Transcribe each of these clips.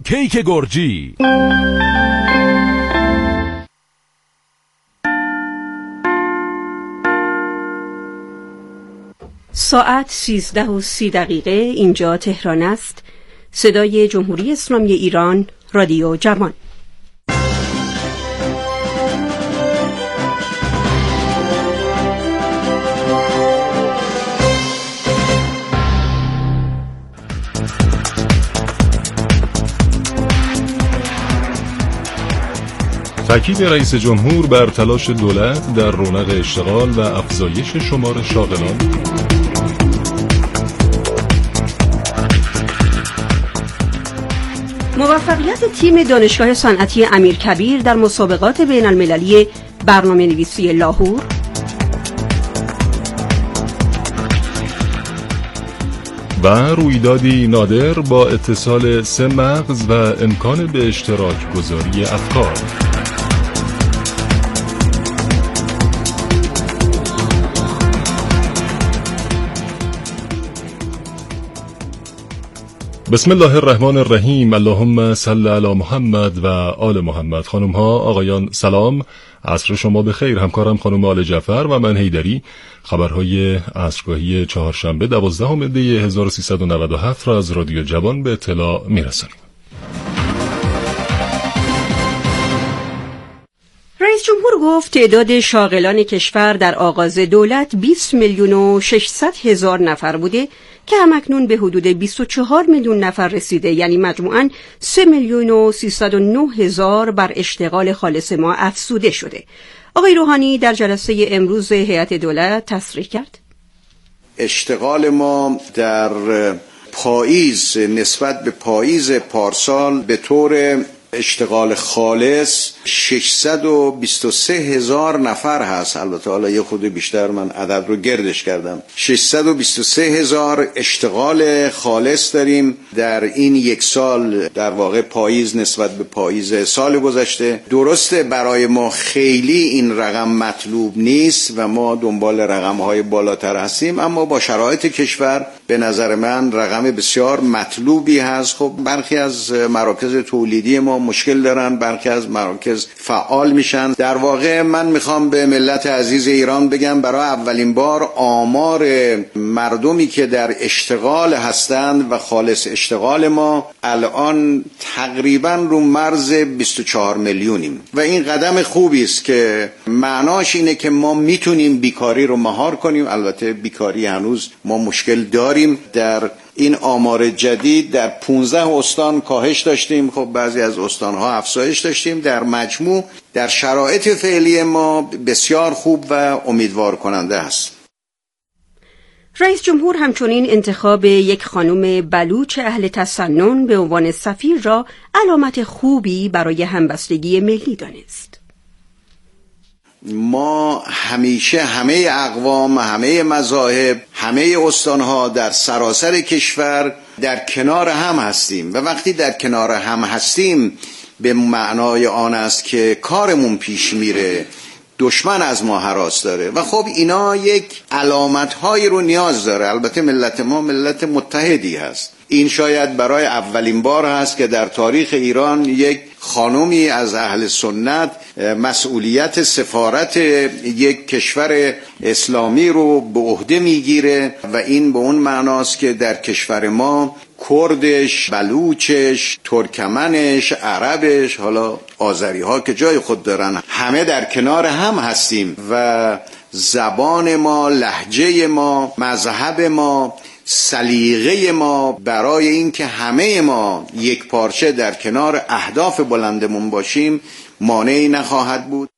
کیک گرجی. ساعت 13:30 اینجا تهران است. صدای جمهوری اسلامی ایران، رادیو جوان. تاکید رئیس جمهور بر تلاش دولت در رونق اشتغال و افزایش شمار شاغلان. موفقیت تیم دانشگاه صنعتی امیرکبیر در مسابقات بین المللی برنامه‌نویسی لاهور. و رویدادی نادر با اتصال 3 مغز و امکان به اشتراک گذاری افکار. بسم الله الرحمن الرحیم. اللهم صل علی محمد و آل محمد. خانم ها، آقایان، سلام. عصر شما بخیر. همکارم خانم آل جعفر و من حیدری خبرهای عصرگاهی چهارشنبه 12 دی 1397 را از رادیو جوان به اطلاع میرسانیم. رئیس جمهور گفت تعداد شاغلان کشور در آغاز دولت 20,600,000 نفر بوده که همکنون به حدود 24 میلیون نفر رسیده، یعنی مجموعاً 3,309,000 بر اشتغال خالص ما افزوده شده. آقای روحانی در جلسه امروز هیئت دولت تصریح کرد اشتغال ما در پاییز نسبت به پاییز پارسال به طور اشتغال خالص 623,000 نفر هست. البته حالا یه خود بیشتر من عدد رو گردش کردم. 623,000 اشتغال خالص داریم در این یک سال، در واقع پاییز نسبت به پاییز سال گذشته. درسته برای ما خیلی این رقم مطلوب نیست و ما دنبال رقم‌های بالاتر هستیم، اما با شرایط کشور به نظر من رقم بسیار مطلوبی هست. خب برخی از مراکز تولیدی ما مشکل دارن، برخی از مراکز فعال میشن. در واقع من میخوام به ملت عزیز ایران بگم برای اولین بار آمار مردمی که در اشتغال هستند و خالص اشتغال ما الان تقریبا رو مرز 24 میلیونیم و این قدم خوبی است که معناش اینه که ما میتونیم بیکاری رو مهار کنیم. البته بیکاری هنوز ما مشکل داریم. در این آمار جدید در 15 استان کاهش داشتیم، خب بعضی از استانها افزایش داشتیم. در مجموع در شرایط فعلی ما بسیار خوب و امیدوار کننده است. رئیس جمهور همچنین انتخاب یک خانم بلوچ اهل تسنن به عنوان سفیر را علامت خوبی برای همبستگی ملی دانست. ما همیشه همه اقوام، همه مذاهب، همه استانها در سراسر کشور در کنار هم هستیم و وقتی در کنار هم هستیم به معنای آن است که کارمون پیش میره، دشمن از ما هراس داره و خب اینا یک علامت‌هایی رو نیاز داره. البته ملت ما ملت متحدی هست. این شاید برای اولین بار هست که در تاریخ ایران یک خانومی از اهل سنت مسئولیت سفارت یک کشور اسلامی رو به عهده میگیره و این به اون معناست که در کشور ما کردش، بلوچش، ترکمنش، عربش، حالا آذری ها که جای خود دارن، همه در کنار هم هستیم و زبان ما، لهجه ما، مذهب ما، سلیقه ما برای این که همه ما یک پارچه در کنار اهداف بلندمون باشیم مانعی نخواهد بود.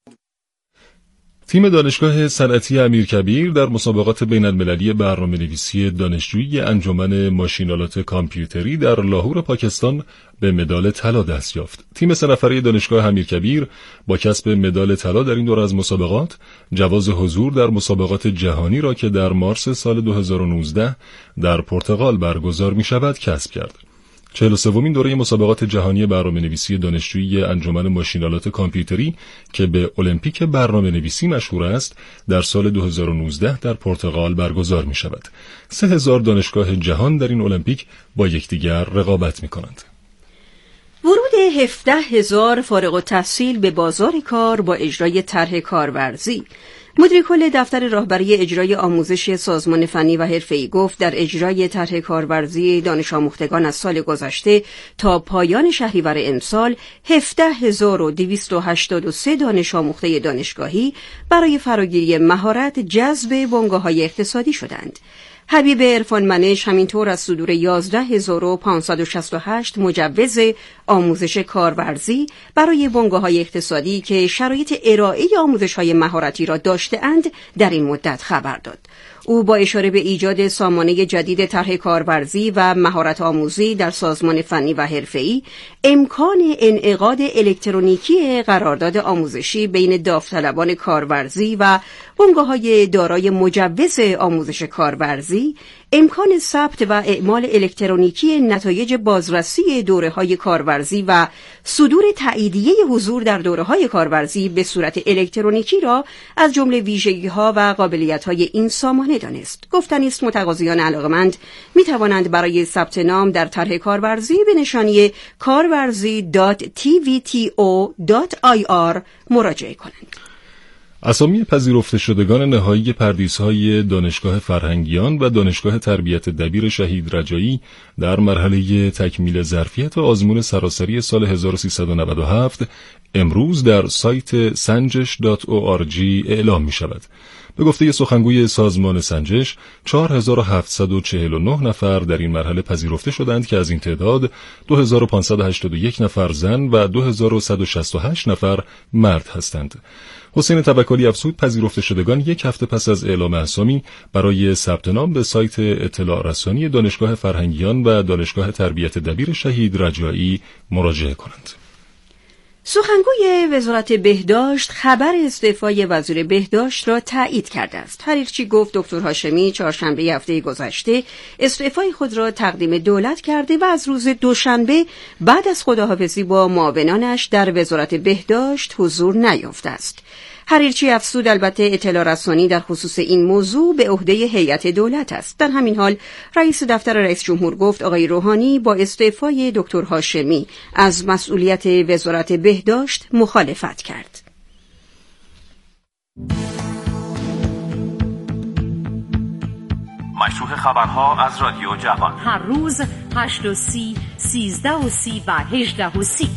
تیم دانشگاه صنعتی امیرکبیر در مسابقات بین المللی برنامه‌نویسی دانشجویی انجمن ماشین‌آلات کامپیوتری در لاهور پاکستان به مدال طلا دست یافت. تیم 3 نفره دانشگاه امیرکبیر با کسب مدال طلا در این دوره از مسابقات جواز حضور در مسابقات جهانی را که در مارس سال 2019 در پرتغال برگزار می‌شود کسب کرد. 43مین دوره مسابقات جهانی برنامه‌نویسی دانشجویی انجمن ماشین‌آلات کامپیوتری که به المپیک برنامه‌نویسی مشهور است در سال 2019 در پرتغال برگزار می‌شود. 3000 دانشگاه جهان در این المپیک با یکدیگر رقابت می‌کنند. ورود 17,000 فارغ التحصیل به بازار کار با اجرای طرح کارورزی. مدیر کل دفتر راهبری اجرای آموزش سازمان فنی و حرفه‌ای گفت در اجرای طرح کارورزی دانش آموختگان از سال گذشته تا پایان شهریور امسال 17,283 دانش آموخته دانشگاهی برای فراگیری مهارت جذب بنگاه‌های اقتصادی شدند. حبیب عرفانمنش همینطور از صدور 11,568 مجوز آموزش کارورزی برای بنگاه‌های اقتصادی که شرایط ارائه آموزش‌های مهارتی را داشته‌اند در این مدت خبر داد. او با اشاره به ایجاد سامانه جدید طرح کارورزی و مهارت آموزی در سازمان فنی و حرفه‌ای، امکان انعقاد الکترونیکی قرارداد آموزشی بین داوطلبان کارورزی و بنگاه‌های دارای مجوز آموزش کارورزی، امکان ثبت و اعمال الکترونیکی نتایج بازرسی دوره‌های کارورزی و صدور تاییدیه حضور در دوره‌های کارورزی به صورت الکترونیکی را از جمله ویژگی‌ها و قابلیت‌های این سامانه دانست. گفتنی است متقاضیان علاقه‌مند می‌توانند برای ثبت نام در طرح کارورزی به نشانی karvarzi.tvto.ir مراجعه کنند. اسامی پذیرفته شدگان نهایی پردیس‌های دانشگاه فرهنگیان و دانشگاه تربیت دبیر شهید رجایی در مرحله تکمیل ظرفیت آزمون سراسری سال 1397 امروز در سایت sanjesh.org اعلام می شود. به گفته سخنگوی سازمان سنجش 4749 نفر در این مرحله پذیرفته شدند که از این تعداد 2581 نفر زن و 2168 نفر مرد هستند. حسین توکلی افزود پذیرفته شدگان یک هفته پس از اعلام اسامی برای ثبت نام به سایت اطلاع رسانی دانشگاه فرهنگیان و دانشگاه تربیت دبیر شهید رجایی مراجعه کنند. سخنگوی وزارت بهداشت خبر استعفای وزیر بهداشت را تایید کرده است. حریرچی گفت دکتر هاشمی چهارشنبه هفته گذشته استعفای خود را تقدیم دولت کرده و از روز دوشنبه بعد از خداحافظی با معاونانش در وزارت بهداشت حضور نیافته است. حریرچی افزود البته اطلاع رسانی در خصوص این موضوع به عهده هیئت دولت است. در همین حال رئیس دفتر رئیس جمهور گفت آقای روحانی با استعفای دکتر هاشمی از مسئولیت وزارت بهداشت مخالفت کرد. مشروع خبرها از رادیو جوان هر روز 8:30 13:30 و 18:30.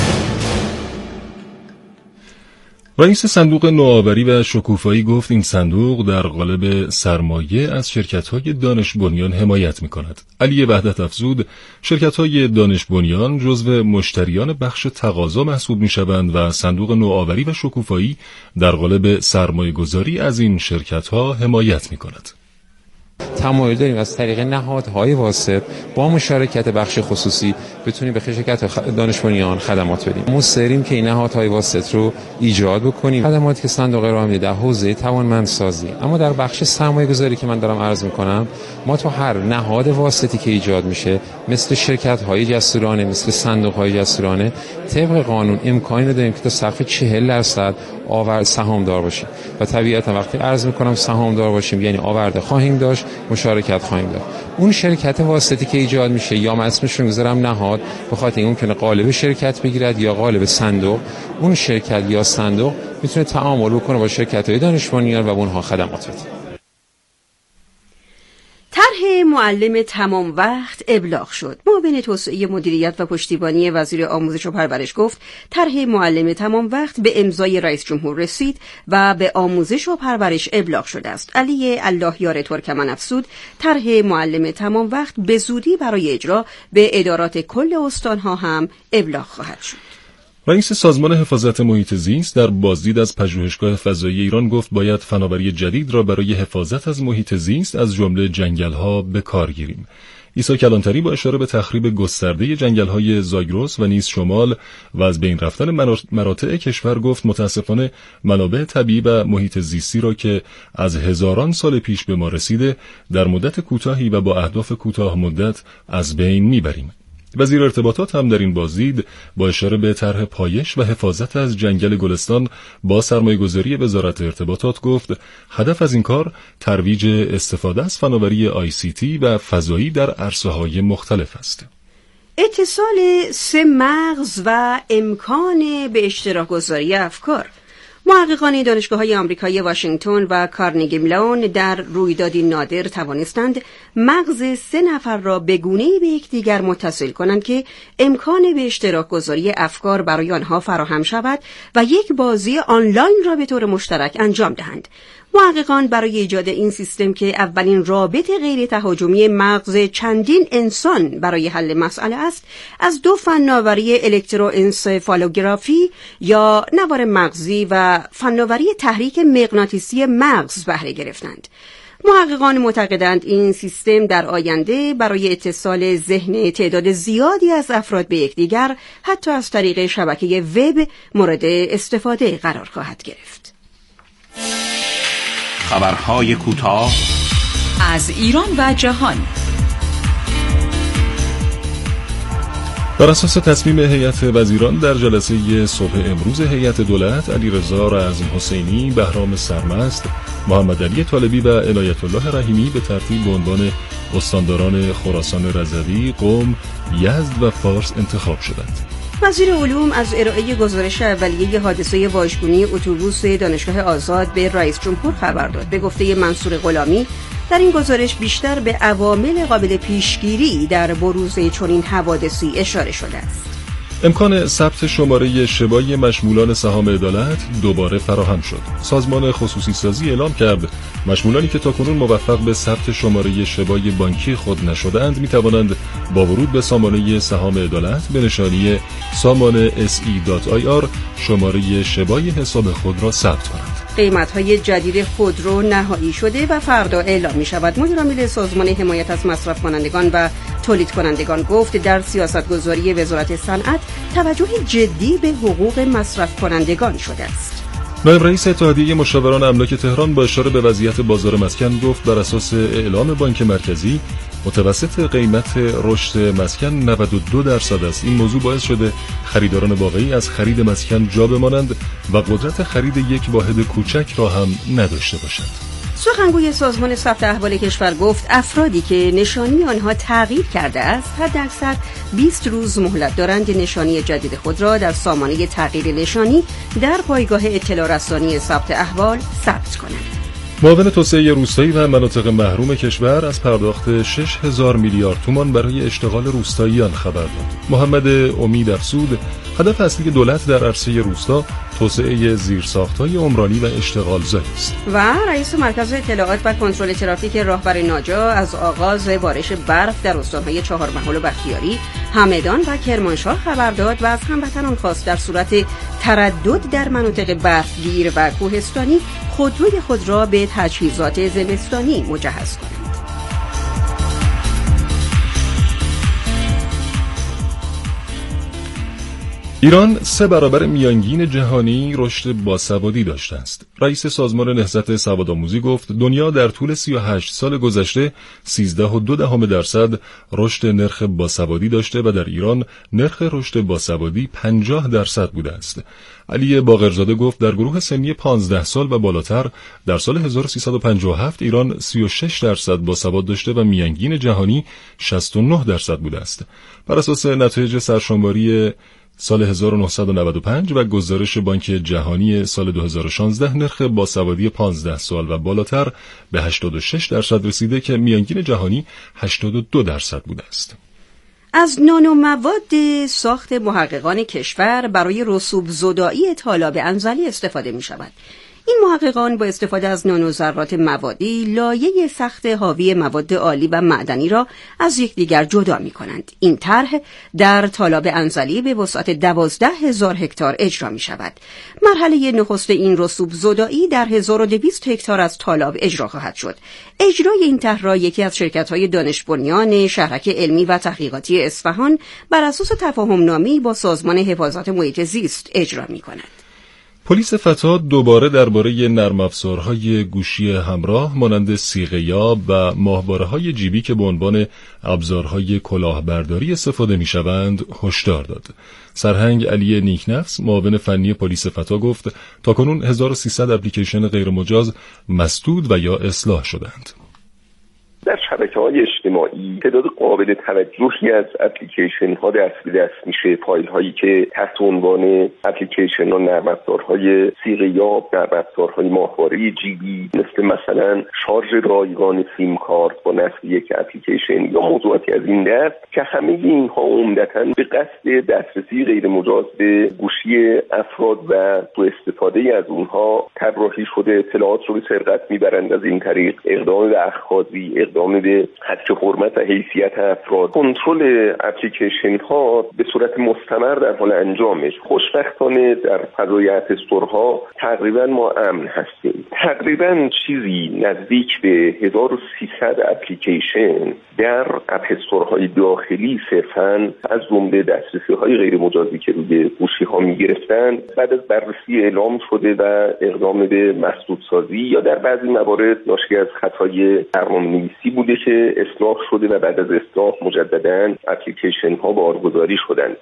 رئیس صندوق نوآوری و شکوفایی گفت این صندوق در قالب سرمایه از شرکت‌های دانش بنیان حمایت می‌کند. علی وحدت افزود شرکت‌های دانش بنیان جزو مشتریان بخش تقاضا محسوب می‌شوند و صندوق نوآوری و شکوفایی در قالب سرمایه‌گذاری از این شرکت‌ها حمایت می‌کند. تمایل داریم از طریق نهادهای واسط با مشارکت بخش خصوصی بتونیم به شرکت دانش بنیان خدمات بدیم. مصریم که این نهادهای واسط رو ایجاد بکنیم. خدماتی که صندوق راه میده در حوزه توانمندسازی، اما در بخش سرمایه‌گذاری که من دارم عرض می‌کنم، ما تو هر نهاد واسطی که ایجاد میشه مثل شرکت‌های جسورانه، مثل صندوق‌های جسورانه، طبق قانون امکانی داریم که تا سقف 40% آورد سهامدار باشیم و طبیعتا وقتی عرض می‌کنم سهامدار باشیم یعنی آورده خواهیم داشت، مشارکت خواهیم داشت. اون شرکت واسطی که ایجاد میشه یا من اسمش رو میذارم نهاد، به خاطر این ممکنه قالب شرکت بگیرد یا قالب صندوق. اون شرکت یا صندوق میتونه تعامل بکنه با شرکت‌های دانش بنیان و اونها خدمات بده. طرح معلم تمام وقت ابلاغ شد. معاون توسعه مدیریت و پشتیبانی وزیر آموزش و پرورش گفت طرح معلم تمام وقت به امضای رئیس جمهور رسید و به آموزش و پرورش ابلاغ شده است. علی اللهیار ترکمن افزود طرح معلم تمام وقت به زودی برای اجرا به ادارات کل استانها هم ابلاغ خواهد شد. رئیس سازمان حفاظت محیط زیست در بازدید از پژوهشگاه فضایی ایران گفت باید فناوری جدید را برای حفاظت از محیط زیست از جمله جنگل‌ها به کار گیریم. عیسی کلانتری با اشاره به تخریب گسترده جنگل‌های زاگرس و نیز شمال و از بین رفتن مراتع کشور گفت متاسفانه منابع طبیعی و محیط زیستی را که از هزاران سال پیش به ما رسیده در مدت کوتاهی و با اهداف کوتاه مدت از بین میبریم. وزیر ارتباطات هم در این بازدید با اشاره به طرح پایش و حفاظت از جنگل گلستان با سرمایه‌گذاری وزارت ارتباطات گفت هدف از این کار ترویج استفاده از فناوری ICT و فضایی در عرصه‌های مختلف است. اتصال 3 مغز و امکان به اشتراک گذاری افکار. محققان دانشگاه‌های آمریکایی واشنگتن و کارنگی ملون در رویدادی نادر توانستند مغز 3 نفر را به گونه‌ای به یکدیگر متصل کنند که امکان به اشتراک گذاری افکار برای آنها فراهم شود و یک بازی آنلاین را به طور مشترک انجام دهند. محققان برای ایجاد این سیستم که اولین رابط غیر تهاجمی مغز چندین انسان برای حل مسئله است، از 2 فناوری الکتروانسفالوگرافی یا نوار مغزی و فناوری تحریک مغناطیسی مغز بهره گرفتند. محققان معتقدند این سیستم در آینده برای اتصال ذهن تعداد زیادی از افراد به یکدیگر، حتی از طریق شبکه وب، مورد استفاده قرار خواهد گرفت. خبرهای کوتاه از ایران و جهان. بر اساس تصمیم هیئت وزیران در جلسه صبح امروز هیئت دولت، علیرضا رزم حسینی، بهرام سرمست، محمد علی طالبی و عنایت الله رحیمی به ترتیب به عنوان استانداران خراسان رضوی، قم، یزد و فارس انتخاب شدند. وزیر علوم از ارائه گزارش اولیه حادثه واژگونی اتوبوس دانشگاه آزاد به رئیس جمهور خبر داد. به گفته منصور غلامی، در این گزارش بیشتر به عوامل قابل پیشگیری در بروز چنین حوادثی اشاره شده است. امکان ثبت شماره شبای مشمولان سهام عدالت دوباره فراهم شد. سازمان خصوصی سازی اعلام کرد مشمولانی که تاکنون موفق به ثبت شماره شبای بانکی خود نشده‌اند می‌توانند با ورود به سامانه سهام عدالت به نشانی سامان se.ir شماره شبای حساب خود را ثبت کنند. قیمت‌های جدید خودرو نهایی شده و فردا اعلام می‌شود. مدیر عامل سازمان حمایت از مصرف کنندگان و تولید کنندگان گفت در سیاستگذاری وزارت صنعت توجه جدی به حقوق مصرف کنندگان شده است. نایب رئیس اتحادیه مشاوران املاک تهران با اشاره به وضعیت بازار مسکن گفت بر اساس اعلام بانک مرکزی متوسط قیمت رشد مسکن 92% است. این موضوع باعث شده خریداران واقعی از خرید مسکن جا بمانند و قدرت خرید یک واحد کوچک را هم نداشته باشند. سخنگوی سازمان ثبت احوال کشور گفت افرادی که نشانی آنها تغییر کرده است حداکثر 20 روز مهلت دارند نشانی جدید خود را در سامانه تغییر نشانی در پایگاه اطلاع رسانی ثبت احوال ثبت کنند. معاون توسعه روستایی و مناطق محروم کشور از پرداخت 6,000 میلیارد تومان برای اشتغال روستاییان خبر داد. محمد امید افزود هدف اصلی دولت در عرصه روستا توسعه زیرساخت‌های عمرانی و اشتغالزایی است. و رئیس مرکز اطلاعات و کنترل ترافیک راهبر ناجا از آغاز بارش برف در استان‌های چهارمحال و بختیاری، همدان و کرمانشاه خبر داد و از هموطنان خواست در صورت تردد در مناطق برفگیر و کوهستانی خودروی خود را به تجهیزات زمستانی مجهز کنند. ایران 3 برابر میانگین جهانی رشد باسوادی داشته است. رئیس سازمان نهضت سوادآموزی گفت دنیا در طول 38 سال گذشته 13.2% رشد نرخ باسوادی داشته و در ایران نرخ رشد باسوادی 50% بوده است. علی باقرزاده گفت در گروه سنی 15 سال و بالاتر در سال 1357 ایران 36% باسواد داشته و میانگین جهانی 69% بوده است. بر اساس نتایج سرشماری سال 1995 و گزارش بانک جهانی سال 2016 نرخ باسوادی 15 سال و بالاتر به 86% رسیده که میانگین جهانی 82% بوده است. از نانومواد ساخت محققان کشور برای رسوب زدایی طالاب انزلی استفاده می شود. این محققان با استفاده از نانوذرات موادی لایه سخت حاوی مواد آلی و معدنی را از یکدیگر جدا می کنند. این طرح در طالاب انزلی به وسعت 12,000 هکتار اجرا می شود. مرحله نخست این رسوب زدایی در 1200 هکتار از طالاب اجرا خواهد شد. اجرای این طرح را یکی از شرکت‌های دانش بنیان شهرک علمی و تحقیقاتی اصفهان بر اساس تفاهم‌نامه‌ای با سازمان حفاظت محیط زیست اجرا می کند. پلیس فتا دوباره درباره نرم افزارهای گوشی همراه مانند صیغه‌یاب و ماهواره‌های جیبی که به عنوان ابزارهای کلاهبرداری استفاده می‌شوند هشدار داد. سرهنگ علی نیکنفس معاون فنی پلیس فتا گفت تاکنون 1300 اپلیکیشن غیرمجاز مسدود و یا اصلاح شدند. در شبکه‌های اجتماعی تعداد قابل توجهی از اپلیکیشن ها دست به دست میشه. فایل هایی که تحت عنوان اپلیکیشن ها نرم افزارهای صیغه یاب، نرم افزارهای ماهواره جیبی مثلا شارژ رایگان سیم کارت با نصب یک اپلیکیشن یا موضوعاتی از این دست که همه اینها عمدتاً به قصد دسترسی غیر مجاز به گوشی افراد و سوء استفاده از اونها طراحی شده. اطلاعات رو به سرقت میبرند. از این طریق اقدام به اخاذی، اقدام به هتک حرمت و حیثیت افراد. کنترل اپلیکیشن ها به صورت مستمر در حال انجامش. خوشبختانه در فضای اپ استورها تقریبا ما امن هستیم. تقریبا چیزی نزدیک به 1300 اپلیکیشن در اپ استورهای داخلی صرفاً از جمله دسترسی‌های غیر مجازی که روی گوشی‌ها می‌گرفتن بعد از بررسی اعلام شده و اقدام به مسدودسازی یا در بعضی موارد ناشی از خطای برنامه‌نویسی بوده که اصلاح شده و بعد از اصلاح مجدداً اپلیکیشن‌ها بارگذاری شدند.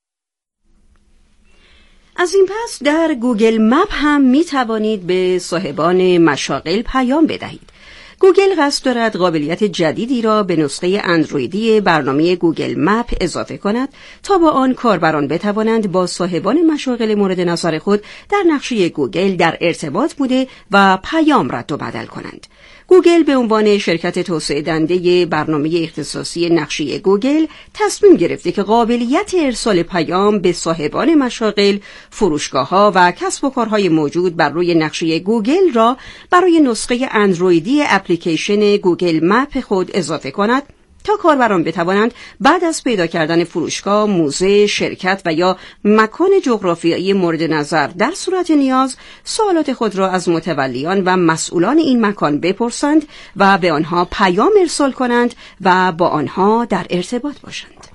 از این پس در گوگل مپ هم می توانید به صاحبان مشاغل پیام بدهید. گوگل قصد دارد قابلیت جدیدی را به نسخه اندرویدی برنامه گوگل مپ اضافه کند تا با آن کاربران بتوانند با صاحبان مشاغل مورد نظر خود در نقشه گوگل در ارتباط بوده و پیام رد و بدل کنند. گوگل به عنوان شرکت توسعه دهنده برنامه اختصاصی نقشه گوگل تصمیم گرفته که قابلیت ارسال پیام به صاحبان مشاغل، فروشگاه‌ها و کسب و کارهای موجود بر روی نقشه گوگل را برای نسخه اندرویدی اپلیکیشن گوگل مپ خود اضافه کند تا کاربران بتوانند بعد از پیدا کردن فروشگاه، موزه، شرکت و یا مکان جغرافیایی مورد نظر در صورت نیاز سوالات خود را از متولیان و مسئولان این مکان بپرسند و به آنها پیام ارسال کنند و با آنها در ارتباط باشند.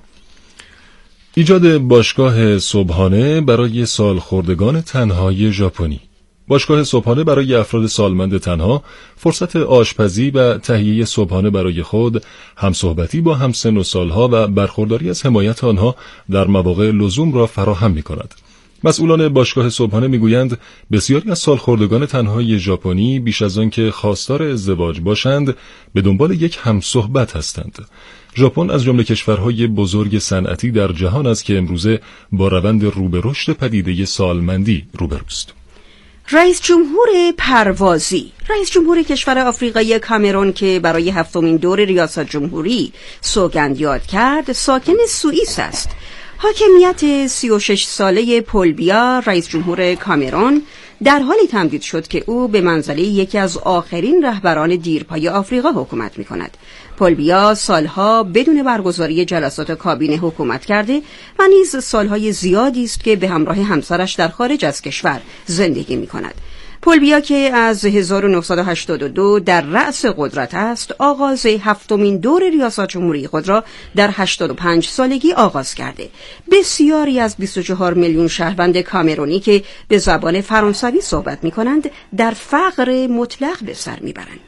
ایجاد باشگاه صبحانه برای سالخوردگان تنهای ژاپنی. باشگاه صبحانه برای افراد سالمند تنها فرصت آشپزی و تهیه صبحانه برای خود، همصحبتی با همسن و سالها و برخورداری از حمایت آنها در مواقع لزوم را فراهم می‌کند. مسئولان باشگاه صبحانه میگویند بسیاری از سالخوردگان تنهای ژاپنی بیش از آن که خواستار ازدواج باشند به دنبال یک همصحبت هستند. ژاپن از جمله کشورهای بزرگ صنعتی در جهان است که امروزه با روند رو به رشد پدیده سالمندی روبروست. رئیس جمهور پروازی، رئیس جمهور کشور آفریقایی کامرون که برای 7مین دور ریاست جمهوری سوگند یاد کرد، ساکن سوئیس است. حاکمیت 36 ساله پل بییا، رئیس جمهور کامرون، در حالی تمدید شد که او به منزله یکی از آخرین رهبران دیرپای آفریقا حکومت می‌کند. پل بییا سالها بدون برگزاری جلسات کابینه حکومت کرده و نیز سالهای زیادی است که به همراه همسرش در خارج از کشور زندگی می‌کند. پل بییا که از 1982 در رأس قدرت است، آغاز 7مین دور ریاست جمهوری خود را در 85 سالگی آغاز کرده. بسیاری از 24 میلیون شهروند کامرونی که به زبان فرانسوی صحبت می‌کنند در فقر مطلق به سر می‌برند.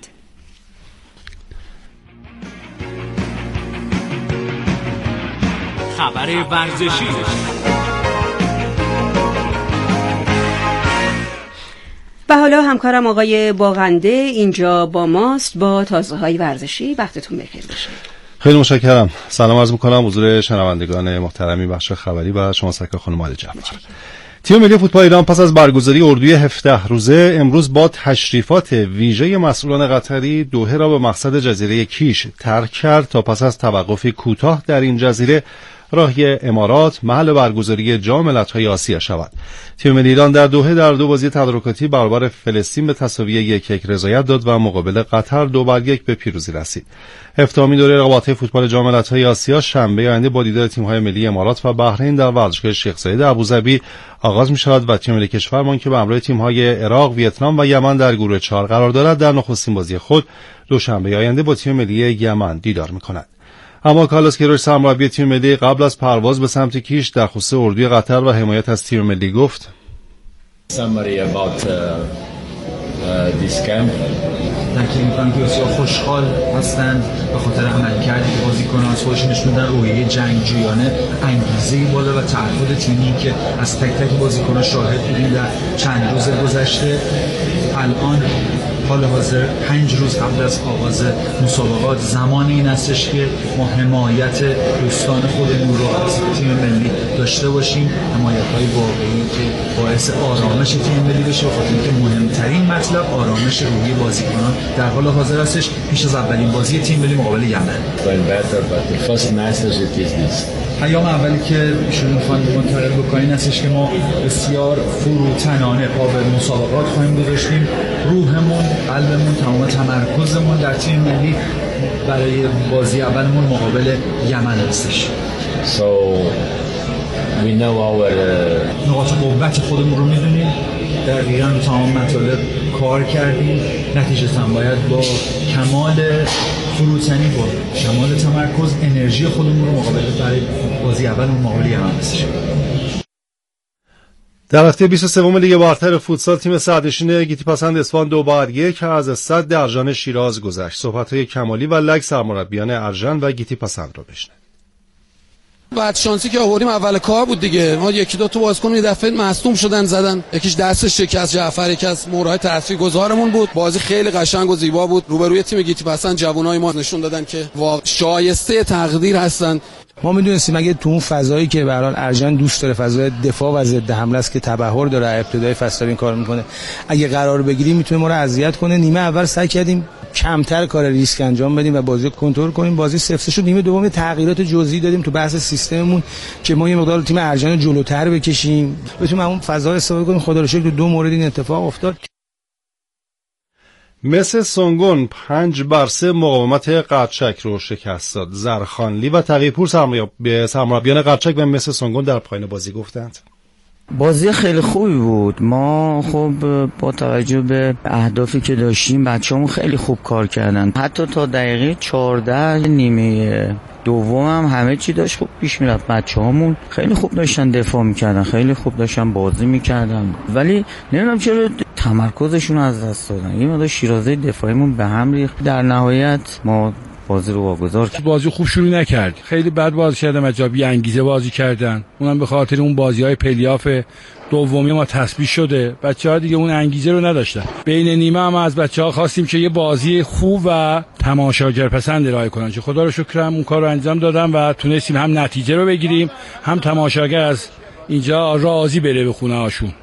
خبر ورزشی. و حالا همکارم آقای باغنده اینجا با ماست با تازه‌های ورزشی. وقتتون بخیر باشه. خیلی متشکرم. سلام عرض می‌کنم حضور شنوندگان محترمی بخش خبری و شما سرکار خانم علی جعفر. تیم ملی فوتبال ایران پس از برگزاری اردوی 17 روزه امروز با تشریفات ویژه مسئولان قطری دوحه را به مقصد جزیره کیش ترک کرد تا پس از توقفی کوتاه در این جزیره راهی امارات محل برگزاری جام ملت‌های آسیا شود. تیم ملی ایران در دوحه در 2 بازی تدارکاتی برابر فلسطین به تساوی 1-1 رضایت داد و مقابل قطر 2-1 به پیروزی رسید. 7مین دوره رقابت‌های فوتبال جام ملت‌های آسیا شنبه آینده با دیدار تیم‌های ملی امارات و بحرین در ورزشگاه شیخ زاید ابوظبی آغاز می‌شود و تیم ملی کشورمان که به همراه تیم‌های عراق، ویتنام و یمن در گروه 4 قرار دارد در نخستین بازی خود دوشنبه آینده با تیم ملی یمن دیدار می‌کند. اما کارلوس کیروش سرمربی تیم ملی قبل از پرواز به سمت کیش در خصوص اردوی قطر و حمایت از تیم ملی گفت: در که می‌کنم که بسیار خوشحال هستند به خاطر عملکردی که بازیکن‌ها از خودشون نشون دادن، روحیه جنگجویانه، انگیزه بالا و تعهد تیمی که از تک تک بازیکن‌ها شاهد بودیم در چند روز گذشته. الان حال حاضر 5 روز قبل از آغاز مسابقات زمان این هستش که ما حمایت دوستان خودمون رو از تیم ملی داشته باشیم، حمایت‌های واقعی که باعث آرامش تیم ملی بشه، بخاطر اینکه مهمترین مطلب آرامش روحی بازیکنان در حال حاضر هستش پیش از اولین بازی تیم ملی مقابل یمن. پیام اولی که ایشون می‌خوان منتقل بکنین هستش که ما بسیار فروتنانه پا به مسابقات خواهیم گذاشتیم. روحمون، قلبمون، تمام تمرکزمون در تیم ملی برای بازی اولمون مقابل یمن هستش. نقاط قوت خودمون رو می‌دونیم. دقیقاً تمام مطالب کار کردیم. نتیجتاً باید با کمال فروتنی با کمال تمرکز انرژی خودمون رو مقابل برای بازی اولمون مقابل یمن بسازیم. در هفته 23 لیگ برتر فوتسال تیم صدرنشین گیتیپسند اصفهان 2-1 از صد درجان شیراز گذشت. صحبت‌های کمالی و لگ سرمربیان ارژن و گیتیپسند رو بشنوید. بعد شانسی که آوردیم اول کار بود دیگه. ما یکی دو تا بازیکن یه دفعه مصدوم شدن زدن. یکیش دستش شکست، جعفر یکی از مهرهای تاثیرگذارمون بود. بازی خیلی قشنگ و زیبا بود. روبروی تیم گیتیپسند جوانای ما نشون دادن که شایسته تقدیر هستن. ما میدونستیم اگه تو اون فضایی که به هر حال ارژن دوست داره، فضای دفاع و ضد حمله است که تبحر داره، ابتدای فصل این کار میکنه، اگه قرار بگیریم میتونه ما رو اذیت کنه. نیمه اول سعی کردیم کمتر کار ریسک انجام بدیم و بازی رو کنترل کنیم. بازی 0-0 شد. نیمه دوم تغییرات جزئی دادیم تو بحث سیستممون که ما یه مقدار تیم ارژن رو جلوتر بکشیم، بتونیم اون فضا استفاده کنیم. خدا رو شکر دو مورد این اتفاق افتاد. مس سونگون 5-3 مقاومت قرچک رو شکست داد. زرخانلی و تقی‌پور سرمربیان قرچک و مس سونگون در پایان بازی گفتند بازی خیلی خوبی بود. ما خب با توجه به اهدافی که داشتیم بچه‌مون خیلی خوب کار کردن. حتی تا دقیقه 14 نیمه دوم هم همه چی داشت خوب پیش میرفت. بچه‌هامون خیلی خوب داشتن دفاع میکردن، خیلی خوب داشتن بازی میکردن، ولی نمیدونم چرا تمرکزشون از دست دادن. یه مقدار شیرازه دفاعیمون به هم ریخت. در نهایت ما بازی رو واگذار کردیم. بازی خوب شروع نکرد، خیلی بد بازی کردن، مجابی انگیزه بازی کردن. اونم به خاطر اون بازی‌های پلی‌آف دومی ما تثبیت شده. بچه‌ها دیگه اون انگیزه رو نداشتن. بین نیمه هم از بچه‌ها خواستیم که یه بازی خوب و تماشاگر پسند ارائه کنن. که خدا رو شکر هم اون کار رو انجام دادن و تونستیم هم نتیجه رو بگیریم، هم تماشاگر از اینجا راضی بره به خونه هاشون.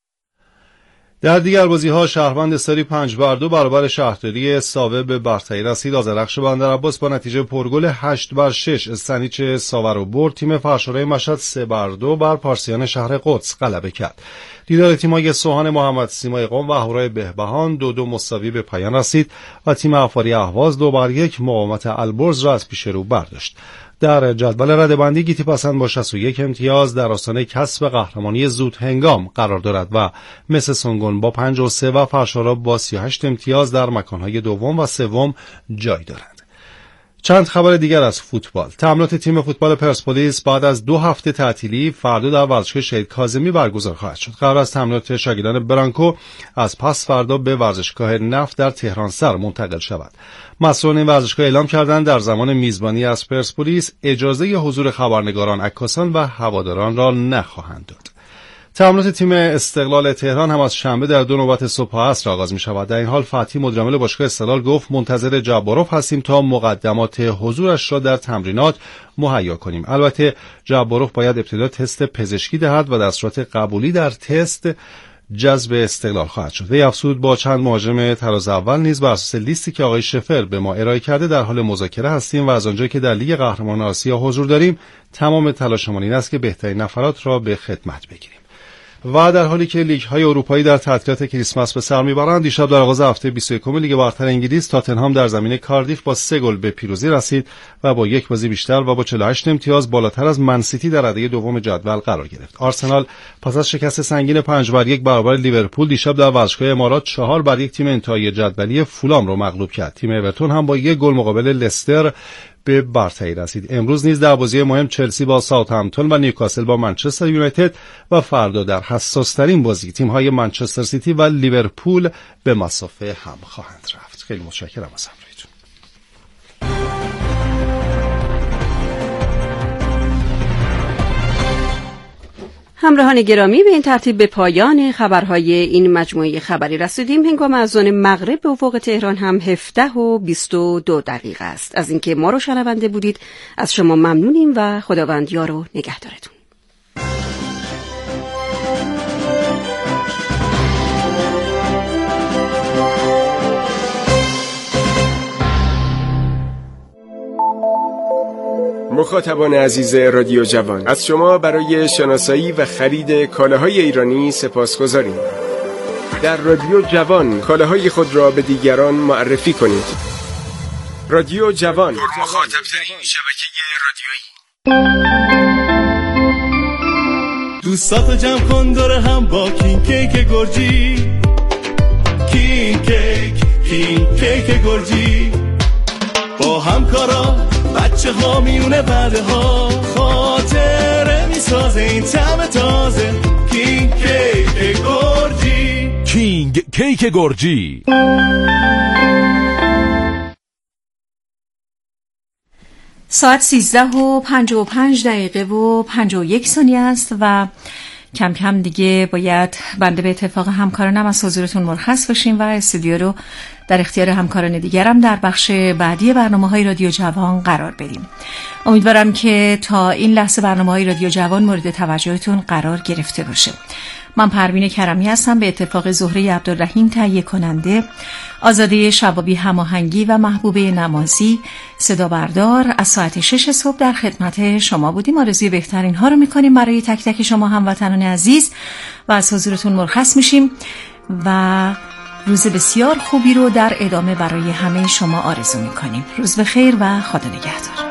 در دیگر بازی‌ها شهروند استاری 5-2 برابر شهرداری ساوه به برتری رسید. آذرخش بندرعباس با نتیجه پرگل 8-6 استنیچ ساوه رو برد. تیم فرشورای مشهد 3-2 بر پارسیان شهر قدس غلبه کرد. دیدار تیم‌های سوهان محمد سیمای قم و اهورای بهبهان 2-2 مساوی به پایان رسید و تیم افاری اهواز 2-1 مقاومت البرز را از پیش رو برداشت. در جدول رده‌بندی گیتیپسند با 61 امتیاز در آستانه کسب قهرمانی زود هنگام قرار دارد و مس سونگون با 53 و فرشارا با 38 امتیاز در مکانهای دوم و سوم جای دارند. چند خبر دیگر از فوتبال. تمرینات تیم فوتبال پرسپولیس بعد از 2 هفته تعطیلی فردا در ورزشگاه شهید کاظمی برگزار خواهد شد. قرار است تمرینات شاگردان برانکو از پس فردا به ورزشگاه نفت در تهران سر منتقل شود. مسئولان این ورزشگاه اعلام کردند در زمان میزبانی از پرسپولیس اجازه حضور خبرنگاران، عکاسان و هواداران را نخواهند داد. تمرینات تیم استقلال تهران هم از شنبه در 2 نوبت صبح و عصر آغاز می شود. در این حال فتحی مدیرعامل باشگاه استقلال گفت منتظر جباروف هستیم تا مقدمات حضورش را در تمرینات مهیا کنیم. البته جباروف باید ابتدا تست پزشکی دهد و در صورت قبولی در تست جذب استقلال خواهد شد. وی افزود با چند مهاجم تراز اول نیز بر اساس لیستی که آقای شفر به ما ارائه کرده در حال مذاکره هستیم و از آنجایی که در لیگ قهرمانان آسیا حضور داریم تمام تلاشمان این است که بهترین نفرات را به خدمت بگیریم. و در حالی که لیگ‌های اروپایی در تعطیلات کریسمس به سر می‌برند، دیشب در آغاز هفته 21 لیگ برتر انگلیس تاتنهام در زمین کاردیف با 3 گل به پیروزی رسید و با 1 بازی بیشتر و با 48 امتیاز بالاتر از منسیتی در رده دوم جدول قرار گرفت. آرسنال پس از شکست سنگین 5-1 برابر لیورپول دیشب در ورزشگاه امارات 4-1 تیم انتهایی جدولی فولام را مغلوب کرد. تیم اورتون هم با 1 گل مقابل لستر به برتری رسید. امروز نیز در بازی مهم چلسی با ساوثهمپتون و نیوکاسل با منچستر یونایتد و فردا در حساس‌ترین بازی تیم‌های منچستر سیتی و لیورپول به مسافه هم خواهند رفت. خیلی متشکرم از همراهیتون. همراهان گرامی، به این ترتیب به پایان خبرهای این مجموعه خبری رسیدیم. هنگام اذان مغرب به افق تهران هم 17:22 است. از اینکه ما رو شنونده بودید از شما ممنونیم و خداوند یار و نگهدارتون. مخاطبان عزیز رادیو جوان، از شما برای شناسایی و خرید کالاهای ایرانی سپاسگزاریم. در رادیو جوان کالاهای خود را به دیگران معرفی کنید. رادیو جوان، مخاطب‌ترین شبکه رادیویی. دوستاتو جمع کن دور هم با کینگ کیک گرجی. کینگ کیک گرجی، با همکارا بچه ها میونه بعده ها خاطره میسازه این طعم تازه. کینگ کیک گرجی. کینگ کیک گرجی. ساعت 13:55 و 51 ثانیه است و کم کم دیگه باید بنده به اتفاق همکارانم از حضورتون مرخص بشیم و استودیو رو در اختیار همکاران دیگرم در بخش بعدی برنامه‌های رادیو جوان قرار بدیم. امیدوارم که تا این لحظه برنامه‌های رادیو جوان مورد توجهتون قرار گرفته باشه. من پروین کرمی هستم، به اتفاق زهره عبدالرحیم تهیه کننده، آزاده شبابی هماهنگی و محبوبه نمازی صدا بردار از ساعت 6 صبح در خدمت شما بودیم. آرزوی بهترین ها رو میکنیم برای تک تک شما هموطنان عزیز و از حضورتون مرخص میشیم و روز بسیار خوبی رو در ادامه برای همه شما آرزو میکنیم. روز بخیر و خدا نگهدار.